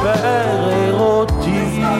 père et rôti.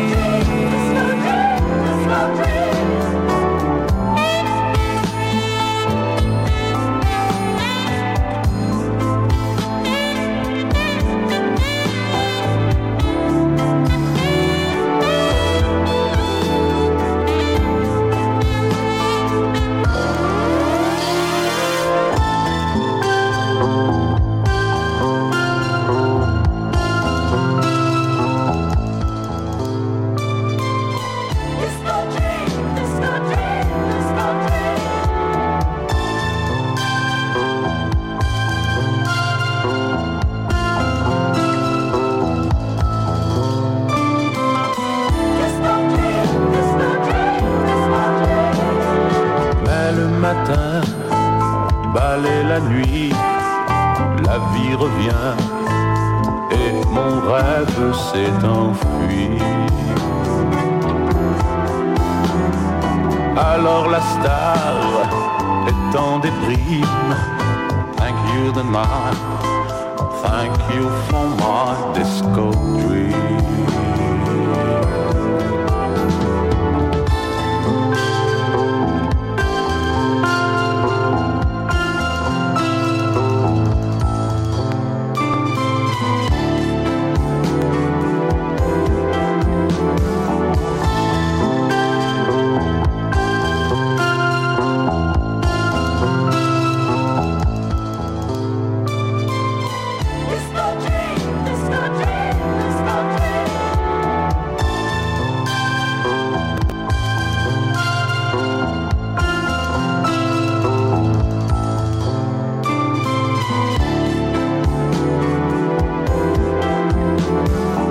Balaie la nuit, la vie revient et mon rêve s'est enfui. Alors la star est en déprime. Thank you the night, thank you for my disco dream.